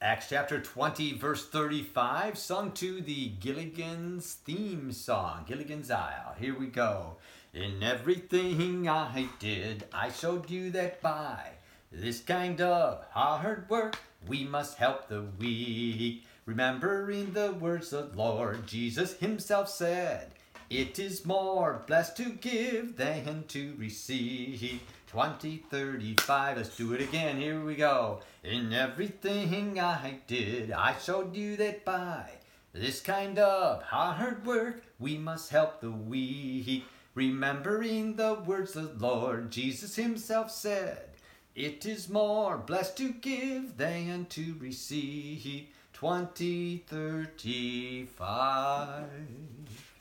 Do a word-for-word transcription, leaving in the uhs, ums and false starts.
Acts chapter twenty, verse thirty-five, sung to the Gilligan's theme song, Gilligan's Isle. Here we go. In everything I did, I showed you that by this kind of hard work, we must help the weak. Remembering the words the Lord Jesus himself said, it is more blessed to give than to receive. twenty, thirty-five, let's do it again, here we go. In everything I did, I showed you that by this kind of hard work, we must help the weak. Remembering the words the Lord Jesus himself said, it is more blessed to give than to receive. twenty, thirty-five.